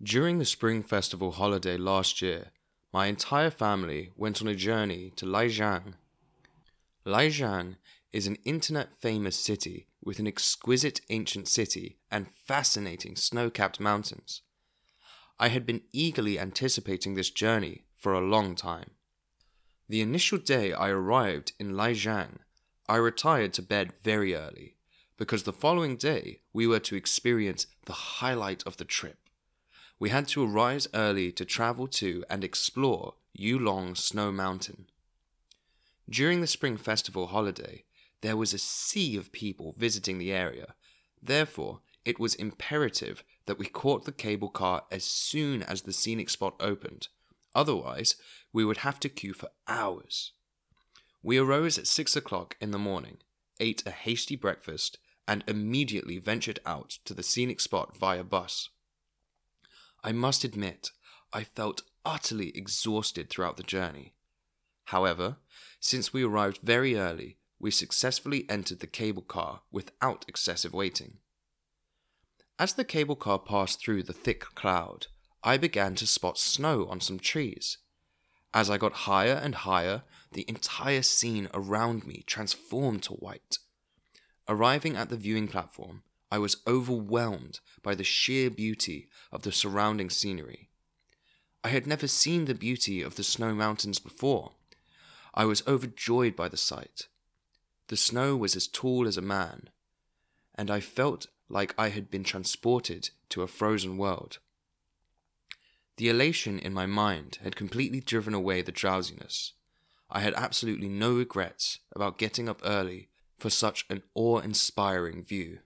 During the Spring Festival holiday last year, my entire family went on a journey to Lijiang. Lijiang is an internet-famous city with an exquisite ancient city and fascinating snow-capped mountains. I had been eagerly anticipating this journey for a long time. The initial day I arrived in Lijiang, I retired to bed very early, because the following day we were to experience the highlight of the trip. We had to arise early to travel to and explore Yulong Snow Mountain. During the Spring Festival holiday, there was a sea of people visiting the area. Therefore, it was imperative that we caught the cable car as soon as the scenic spot opened. Otherwise, we would have to queue for hours. We arose at 6 o'clock in the morning, ate a hasty breakfast, and immediately ventured out to the scenic spot via bus. I must admit, I felt utterly exhausted throughout the journey. However, since we arrived very early, we successfully entered the cable car without excessive waiting. As the cable car passed through the thick cloud, I began to spot snow on some trees. As I got higher and higher, the entire scene around me transformed to white. Arriving at the viewing platform, I was overwhelmed by the sheer beauty of the surrounding scenery. I had never seen the beauty of the snow mountains before. I was overjoyed by the sight. The snow was as tall as a man, and I felt like I had been transported to a frozen world. The elation in my mind had completely driven away the drowsiness. I had absolutely no regrets about getting up early for such an awe-inspiring view.